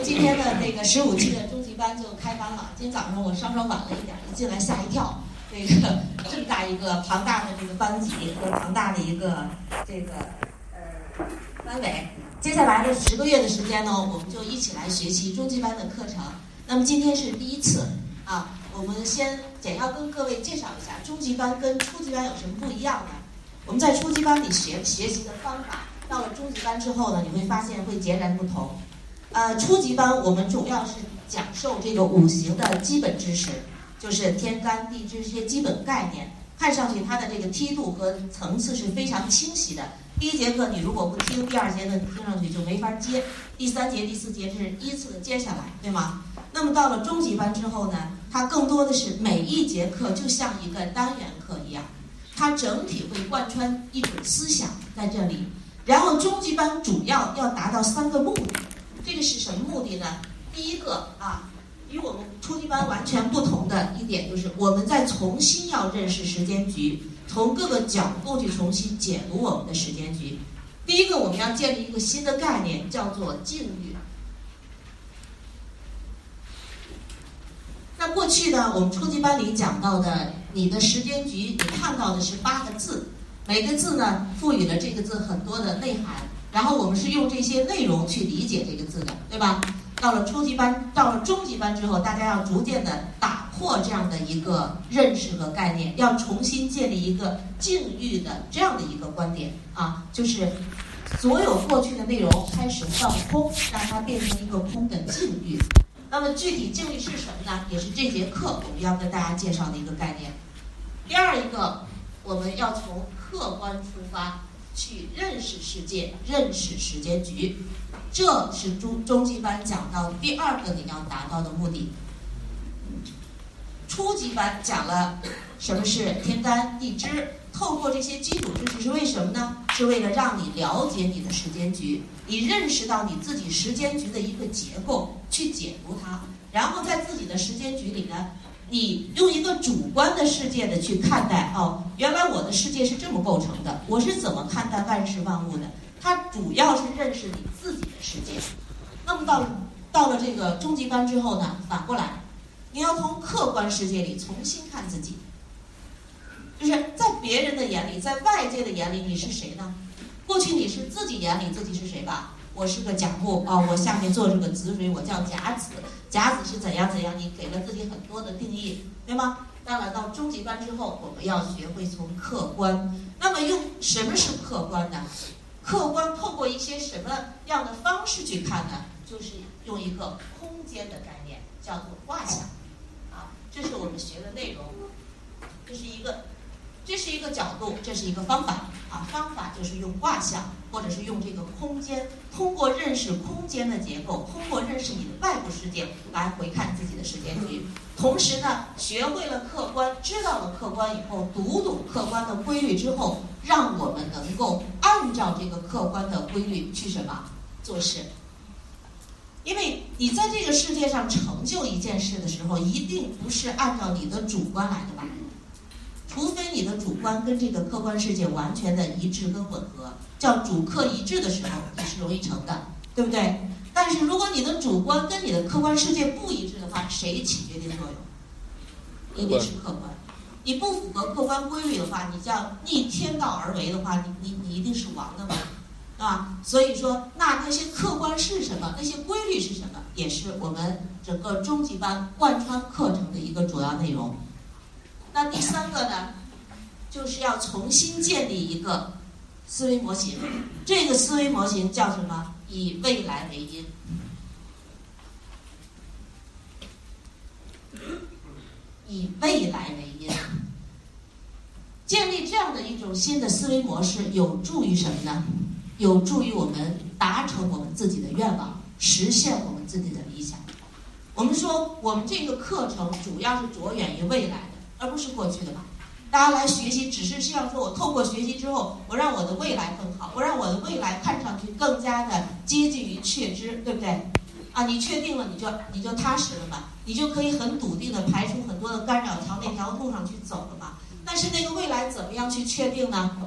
今天的这个15期的中级班就开班了。今天早上我稍稍晚了一点，一进来吓一跳。这个这么大一个庞大的这个班级和庞大的一个这个班委，接下来的10个月的时间呢，我们就一起来学习中级班的课程。那么今天是第一次啊，我们先简要跟各位介绍一下中级班跟初级班有什么不一样呢？我们在初级班里学习的方法，到了中级班之后呢，你会发现会截然不同。初级班我们主要是讲授这个5行的基本知识，就是天干地支这些基本概念，看上去它的这个梯度和层次是非常清晰的。第一节课你如果不听，第2节呢你听上去就没法接，第3节、第4节是依次的接下来，对吗？那么到了中级班之后呢，它更多的是每一节课就像一个单元课一样，它整体会贯穿一种思想在这里。然后中级班主要达到3个目的，这个是什么目的呢？第一个与我们初级班完全不同的一点就是，我们在重新要认识时间局，从各个角度去重新解读我们的时间局。第一个，我们要建立一个新的概念，叫做境遇。那过去呢，我们初级班里讲到的，你的时间局，你看到的是8个字，每个字呢赋予了这个字很多的内涵，然后我们是用这些内容去理解这个字的，对吧？到了初级班，到了中级班之后，大家要逐渐的打破这样的一个认识和概念，要重新建立一个境遇的这样的一个观点就是所有过去的内容开始放空，让它变成一个空的境遇。那么具体境遇是什么呢？也是这节课我们要跟大家介绍的一个概念。第二一个，我们要从客观出发去认识世界，认识时间局，这是中级班讲到第2个你要达到的目的。初级班讲了什么是天干地支，透过这些基础知识是为什么呢？是为了让你了解你的时间局，你认识到你自己时间局的一个结构，去解读它，然后在自己的时间局里呢，你用一个主观的世界的去看待，原来我的世界是这么构成的，我是怎么看待万事万物的。它主要是认识你自己的世界。那么到了这个中级班之后呢，反过来，你要从客观世界里重新看自己，就是在别人的眼里，在外界的眼里，你是谁呢？过去你是自己眼里自己是谁吧？我是个甲木我下面坐着个子水，我叫甲子，甲子是怎样怎样，你给了自己很多的定义，对吗？当然到中级班之后，我们要学会从客观。那么用什么是客观呢？客观透过一些什么样的方式去看呢？就是用一个空间的概念，叫做卦象这是我们学的内容。这是一个角度，这是一个方法方法就是用卦象，或者是用这个空间，通过认识空间的结构，通过认识你的外部世界来回看自己的时间局。同时呢，学会了客观，知道了客观以后，读懂客观的规律之后，让我们能够按照这个客观的规律去什么做事。因为你在这个世界上成就一件事的时候，一定不是按照你的主观来的吧？除非你的主观跟这个客观世界完全的一致跟吻合，叫主客一致的时候，你是容易成的，对不对？但是如果你的主观跟你的客观世界不一致的话，谁起决定作用？一定是客观。你不符合客观规律的话，你叫逆天道而为的话，你一定是亡的嘛，对吧？所以说，那些客观是什么？那些规律是什么？也是我们整个中级班贯穿课程的一个主要内容。那第3个呢，就是要重新建立一个思维模型。这个思维模型叫什么？以未来为因。以未来为因。建立这样的一种新的思维模式，有助于什么呢？有助于我们达成我们自己的愿望，实现我们自己的理想。我们说，我们这个课程主要是着眼于未来的，而不是过去的吧？大家来学习，只是希望说我透过学习之后，我让我的未来更好，我让我的未来看上去更加的接近于确知，对不对？你确定了，你就踏实了嘛，你就可以很笃定的排除很多的干扰，朝那条路上去走了嘛。但是那个未来怎么样去确定呢？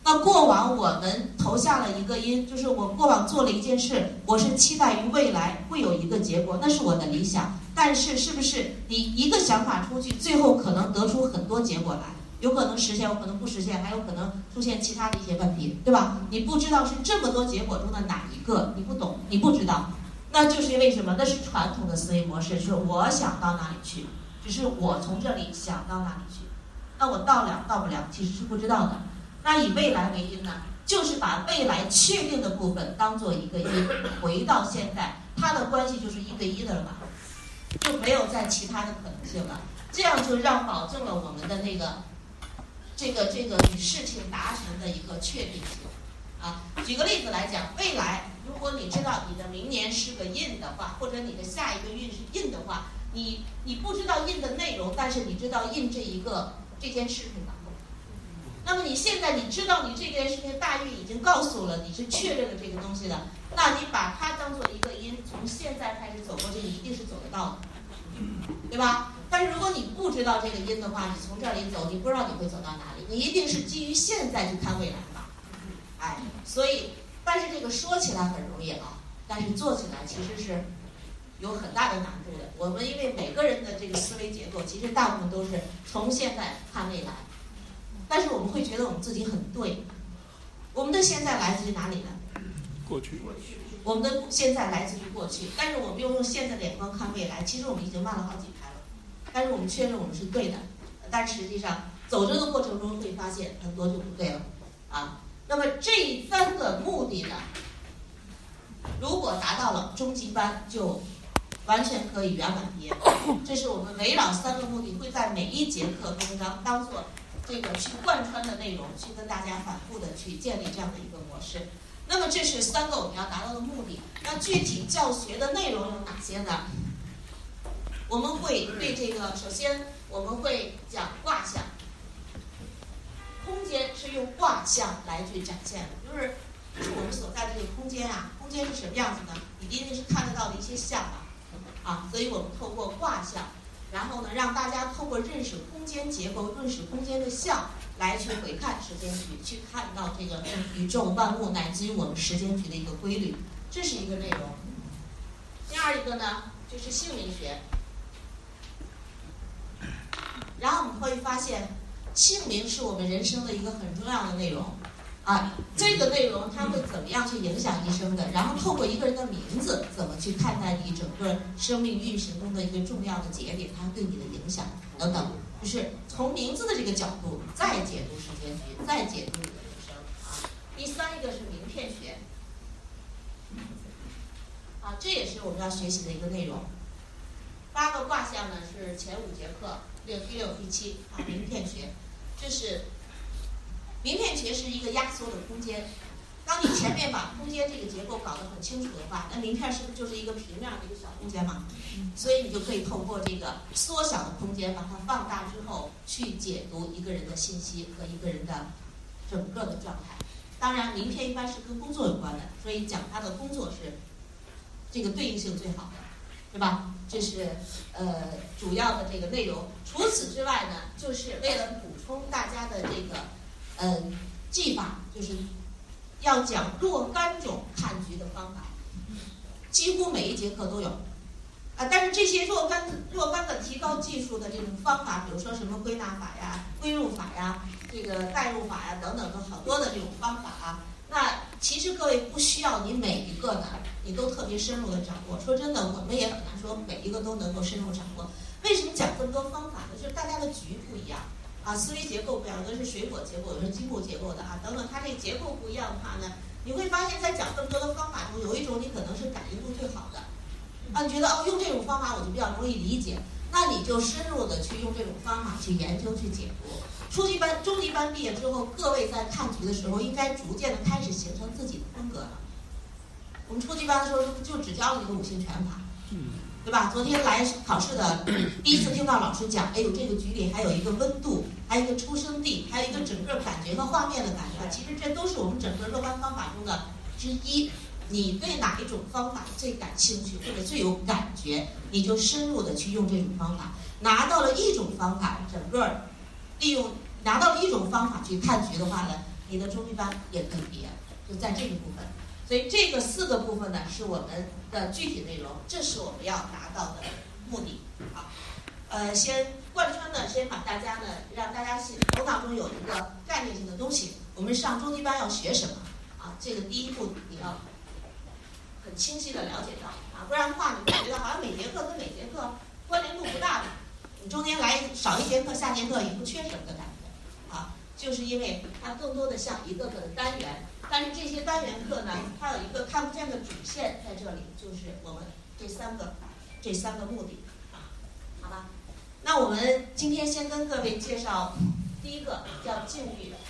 那过往我们投下了一个因，就是我过往做了一件事，我是期待于未来会有一个结果，那是我的理想。但是是不是你一个想法出去，最后可能得出很多结果来，有可能实现，有可能不实现，还有可能出现其他的一些问题，对吧？你不知道是这么多结果中的哪一个，你不懂，你不知道，那就是为什么？那是传统的思维模式，是我想到哪里去，只是我从这里想到哪里去，那我到不了，其实是不知道的。那以未来为因呢，就是把未来确定的部分当做一个因，回到现在，它的关系就是1:1的了吧，就没有再其他的可能性了。这样就让保证了我们的那个这个与事情达成的一个确定性啊。举个例子来讲，未来如果你知道你的明年是个印的话，或者你的下一个运是印的话，你不知道印的内容，但是你知道印这件事情吧。那么你现在你知道你这件事情大运已经告诉了你是确认了这个东西的，那你把它当做一个因，从现在开始走过去，你一定是走得到的，对吧？但是如果你不知道这个因的话，你从这里走，你不知道你会走到哪里，你一定是基于现在去看未来吧。哎，所以但是这个说起来很容易啊，但是做起来其实是有很大的难度的。我们因为每个人的这个思维结构其实大部分都是从现在看未来，但是我们会觉得我们自己很对。我们的现在来自于哪里呢？ 过去。 我们的现在来自于过去，但是我们又用现在的眼光看未来，其实我们已经慢了好几拍了。但是我们确认我们是对的，但实际上走着的过程中会发现很多就不对了啊。那么这3个目的呢，如果达到了，中级班就完全可以圆满毕业。这是我们围绕3个目的，会在每一节课中当做这个去贯穿的内容，去跟大家反复的去建立这样的一个模式。那么这是3个我们要达到的目的。那具体教学的内容有哪些呢？我们会对这个，首先我们会讲卦象，空间是用卦象来去展现的，就是我们所在的这个空间啊，空间是什么样子呢？你一定是看得到的一些象啊，所以我们透过卦象，然后呢，让大家透过认识空间结构、认识空间的象，来去回看时间局，去看到这个宇宙万物乃至于我们时间局的一个规律，这是一个内容。第二一个呢，就是姓名学。然后我们会发现，姓名是我们人生的一个很重要的内容啊。这个内容它会怎么样去影响一生的？然后透过一个人的名字，怎么去看待你整个生命运行中的一个重要的节点，它对你的影响等等，就是从名字的这个角度再解读时间局，再解读你的人生啊。第3一个是名片学啊，这也是我们要学习的一个内容。8个卦象呢是前5节课。第6、第7啊，名片学，这是名片学是一个压缩的空间。当你前面把空间这个结构搞得很清楚的话，那名片是不是就是一个平面的一个小空间嘛？所以你就可以透过这个缩小的空间，把它放大之后，去解读一个人的信息和一个人的整个的状态。当然，名片一般是跟工作有关的，所以讲他的工作是这个对应性最好的，对吧？这是主要的这个内容。除此之外呢，就是为了补充大家的这个技法，就是要讲若干种看局的方法，几乎每一节课都有啊。但是这些若干的提高技术的这种方法，比如说什么归纳法呀、归入法呀、这个代入法呀等等的好多的这种方法啊。那其实各位不需要你每一个呢，你都特别深入的掌握。说真的，我们也很难说每一个都能够深入掌握。为什么讲这么多方法呢？就是大家的局不一样啊，思维结构不一样，有的是水果结构，有的是积木结构的啊，等等。它这个结构不一样的话呢，你会发现在讲这么多的方法中，有一种你可能是感觉度最好的啊，你觉得用这种方法我就比较容易理解，那你就深入的去用这种方法去研究去解读。初级班、中级班毕业之后，各位在看局的时候，应该逐渐的开始形成自己的风格了。我们初级班的时候就只教了一个五行拳法，对吧？昨天来考试的第一次听到老师讲，哎呦，这个局里还有一个温度，还有一个出生地，还有一个整个感觉和画面的感觉，其实这都是我们整个若干方法中的之一。你对哪一种方法最感兴趣或者最有感觉，你就深入的去用这种方法。拿到了一种方法，整个利用拿到了一种方法去看局的话呢， 你的中级班也可以毕业，就在这个部分。所以这个4个部分呢是我们的具体内容，这是我们要达到的目的啊。先贯穿呢，先把大家呢，让大家头脑中有一个概念性的东西。我们上中级班要学什么啊？这个第一步你要很清晰的了解到啊，不然的话你会觉得好像每节课跟每节课关联度不大的，你中间来少一节课，下节课也不缺什么的感觉啊，就是因为它更多的像一个个的单元，但是这些单元课呢，它有一个看不见的主线在这里，就是我们这三个目的啊，好吧？那我们今天先跟各位介绍第一个叫境遇的。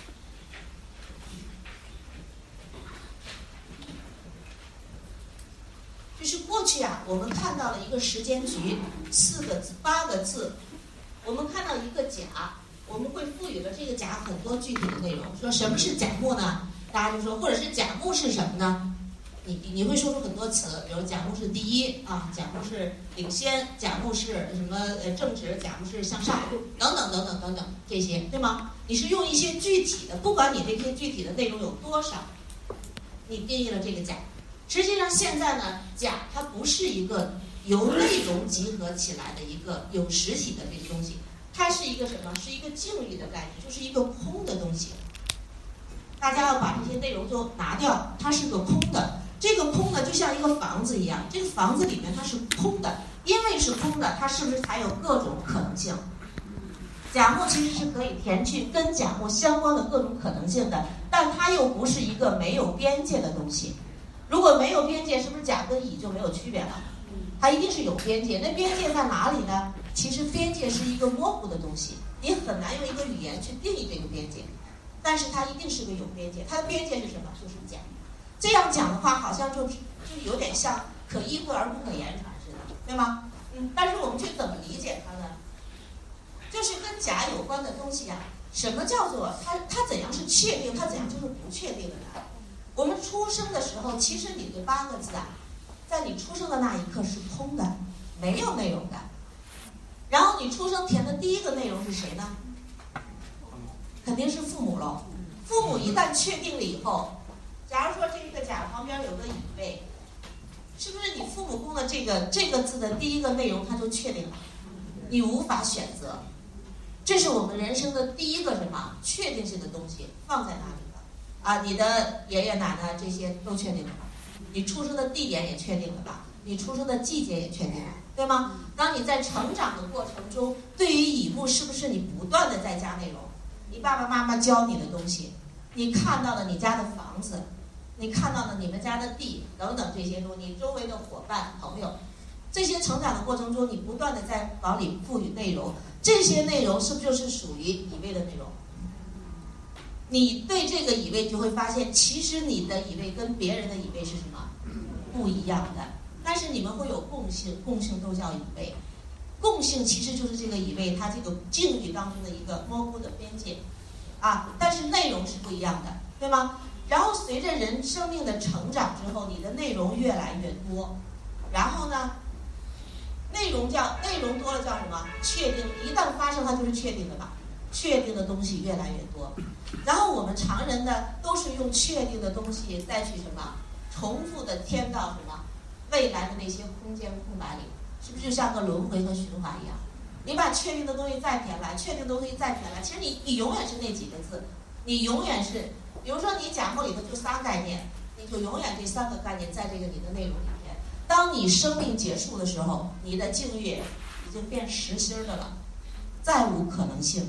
就是过去啊，我们看到了一个时间局，4个字、8个字，我们看到一个甲，我们会赋予了这个甲很多具体的内容。说什么是甲木呢？大家就说，或者是甲木是什么呢？你会说出很多词，比如甲木是第一啊，甲木是领先，甲木是什么正直，甲木是向上，等等等等等等这些，对吗？你是用一些具体的，不管你这些具体的内容有多少，你定义了这个甲。实际上现在呢，甲它不是一个由内容集合起来的一个有实体的这个东西，它是一个什么？是一个境域的概念，就是一个空的东西。大家要把这些内容都拿掉，它是个空的。这个空呢，就像一个房子一样，这个房子里面它是空的，因为是空的，它是不是才有各种可能性？甲木其实是可以填去跟甲木相关的各种可能性的，但它又不是一个没有边界的东西。如果没有边界，是不是甲跟乙就没有区别了？它一定是有边界。那边界在哪里呢？其实边界是一个模糊的东西，你很难用一个语言去定义这个边界，但是它一定是个有边界。它的边界是什么？就是甲。这样讲的话，好像就有点像可意会而不可言传似的，对吗？但是我们去怎么理解它呢？就是跟甲有关的东西啊，什么叫做它怎样是确定，它怎样就是不确定的呢？我们出生的时候，其实你这8个字啊，在你出生的那一刻是空的，没有内容的。然后你出生填的第一个内容是谁呢？肯定是父母喽。父母一旦确定了以后，假如说这个甲旁边有个乙位，是不是你父母宫的这个字的第一个内容它就确定了？你无法选择。这是我们人生的第一个什么确定性的东西放在哪里了？啊，你的爷爷奶奶这些都确定了吧？你出生的地点也确定了吧？你出生的季节也确定了，对吗？当你在成长的过程中，对于乙木是不是你不断的在加内容？你爸爸妈妈教你的东西，你看到了你家的房子，你看到了你们家的地等等这些东西，你周围的伙伴朋友，这些成长的过程中，你不断的在往里赋予内容，这些内容是不是就是属于乙位的内容？你对这个乙位就会发现，其实你的乙位跟别人的乙位是什么不一样的，但是你们会有共性，共性都叫乙位。共性其实就是这个乙位它这个境遇当中的一个模糊的边界啊，但是内容是不一样的，对吗？然后随着人生命的成长之后，你的内容越来越多，然后呢，内容多了叫什么？确定，一旦发生它就是确定的吧？确定的东西越来越多，然后我们常人呢都是用确定的东西再去什么重复的添到什么未来的那些空间空白里，是不是就像个轮回和循环一样？你把确定的东西再填来，确定的东西再填来，其实你永远是那几个字，你永远是，比如说你甲木里头就3概念，你就永远这3个概念在这个你的内容里面。当你生命结束的时候，你的境遇已经变实心的了，再无可能性，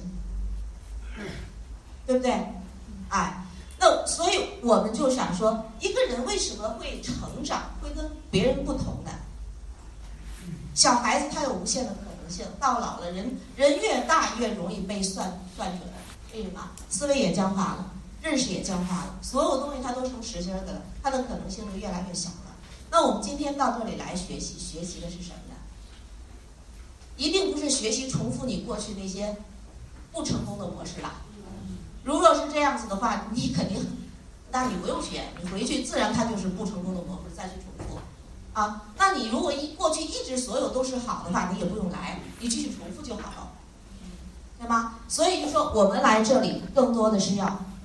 对不对？哎，那所以我们就想说，一个人为什么会成长，会跟别人不同呢？小孩子他有无限的可能性，到老了人越大越容易被算准，为什么？思维也僵化了，认识也僵化了，所有东西它都成实心的了，它的可能性就越来越小了。那我们今天到这里来学习的是什么呢？一定不是学习重复你过去那些不成功的模式了。如果是这样子的话，你肯定，那你不用学，你回去自然它就是不成功的模式再去重复啊。那你如果过去一直所有都是好的话，你也不用来，你继续重复就好了，对吗？所以就说我们来这里更多的是要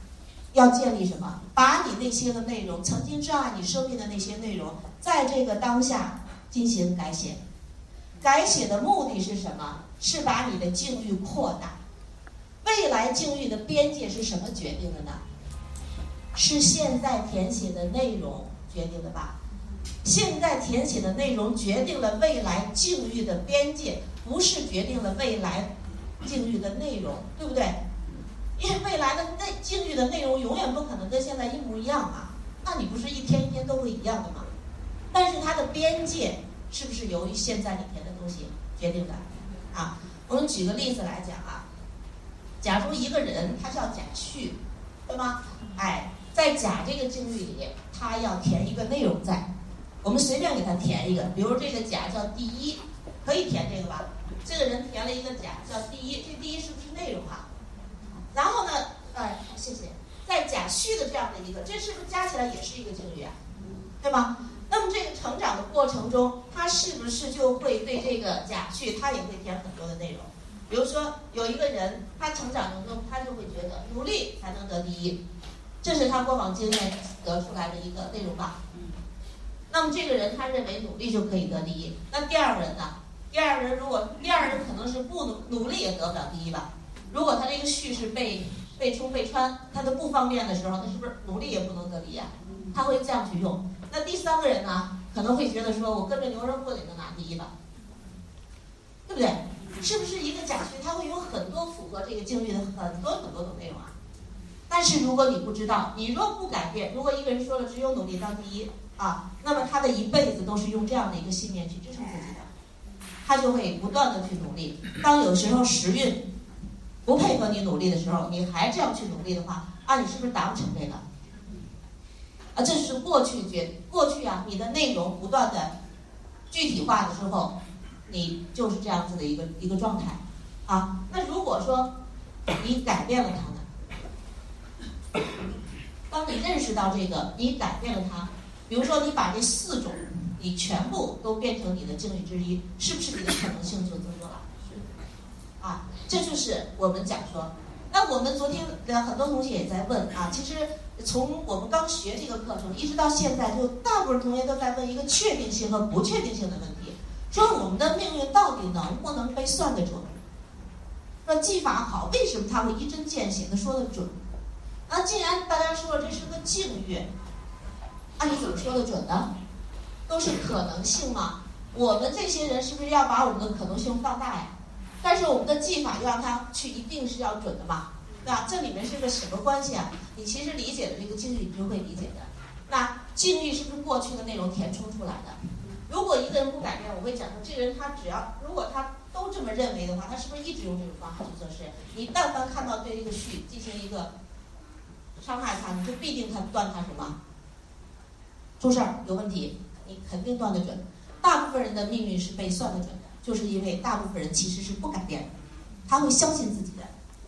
要建立什么？把你那些的内容，曾经障碍你生命的那些内容，在这个当下进行改写。改写的目的是什么？是把你的境遇扩大。未来境遇的边界是什么决定的呢？是现在填写的内容决定的吧？现在填写的内容决定了未来境遇的边界，不是决定了未来境遇的内容，对不对？因为未来的境遇的内容永远不可能跟现在一模一样啊，那你不是一天一天都会一样的吗？但是它的边界是不是由于现在你填的东西决定的啊？我们举个例子来讲啊，假如一个人他叫甲旭，对吗？哎，在甲这个境遇里，他要填一个内容在，我们随便给他填一个，比如这个甲叫第一，可以填这个吧？这个人填了一个甲叫第一，这第一是不是内容啊？然后呢，谢谢，在甲旭的这样的一个，这是不是加起来也是一个境遇啊？对吧？那么这个成长的过程中，他是不是就会对这个甲旭，他也会填很多的内容？比如说有一个人，他成长中他就会觉得努力才能得第一，这是他过往经验得出来的一个内容吧。那么这个人他认为努力就可以得第一，那第二人呢？第二人可能是不努力也得不了第一吧。如果他这个序是被冲被穿，他的不方便的时候，他是不是努力也不能得第一啊？他会这样去用。那第三个人呢，可能会觉得说我跟着牛人混也能拿第一吧，对不对？是不是一个甲序它会有很多符合这个境遇的很多种内容啊？但是如果你不知道，你若不改变，如果一个人说了只有努力当第一啊，那么他的一辈子都是用这样的一个信念去支撑自己的，他就会不断的去努力。当有时候时运不配合你努力的时候，你还这样去努力的话，你是不是达不成这个？这是过去啊，你的内容不断的具体化的时候，你就是这样子的一个状态啊。那如果说你改变了它呢？当你认识到这个，你改变了它，比如说你把这4种你全部都变成你的境遇之一，是不是你的可能性就增多了？啊，这就是我们讲说。那我们昨天很多同学也在问啊，其实从我们刚学这个课程一直到现在，就大部分同学都在问一个确定性和不确定性的问题，说我们的命运到底能不能被算得准？说技法好，为什么他会一针见血的说得准？既然大家说了这是个境遇，你怎么说得准呢？都是可能性嘛。我们这些人是不是要把我们的可能性放大呀？但是我们的技法要让它去一定是要准的嘛，对吧？这里面是个什么关系啊？你其实理解了这个境遇，你就会理解的。那境遇是不是过去的内容填充出来的？如果一个人不改变，我会讲说，这个人他如果他都这么认为的话，他是不是一直用这种方法去做事？你但凡看到对这个序进行一个伤害他，你就必定断他什么？出事儿有问题，你肯定断得准。大部分人的命运是被算得准的。就是因为大部分人其实是不改变的，他会相信自己的，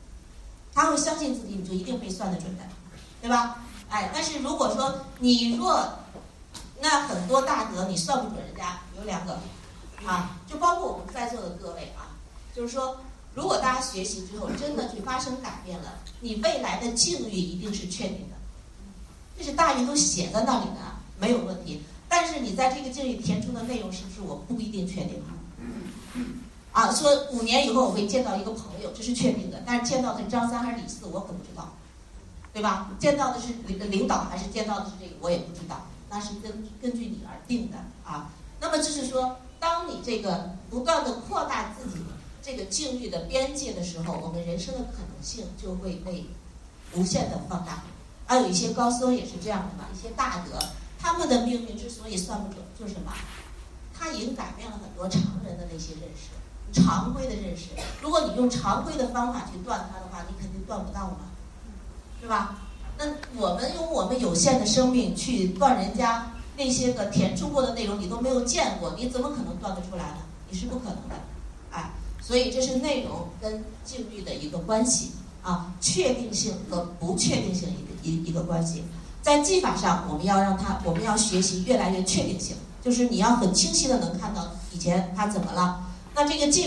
你就一定被算得准的，对吧？但是如果说你那很多大德你算不准人家，有2个就包括我们在座的各位就是说，如果大家学习之后真的去发生改变了，你未来的境遇一定是确定的，这是大运都写在那里的，没有问题。但是你在这个境遇填充的内容是不是我不一定确定说5年以后我会见到一个朋友，这是确定的，但是见到的是张三还是李四我可不知道，对吧？见到的是领导还是见到的是这个我也不知道，那是根据你而定的那么就是说，当你这个不断的扩大自己这个境遇的边界的时候，我们人生的可能性就会被无限的放大。有一些高僧也是这样的嘛，一些大德他们的命运之所以算不准，就是什么？他已经改变了很多常人的那些认识，常规的认识。如果你用常规的方法去断它的话，你肯定断不到嘛，对吧？那我们用我们有限的生命去断人家那些个填充过的内容，你都没有见过，你怎么可能断得出来呢？你是不可能的。所以这是内容跟境遇的一个关系确定性和不确定性一个关系。在技法上，我们要学习越来越确定性，就是你要很清晰的能看到以前它怎么了。那这个技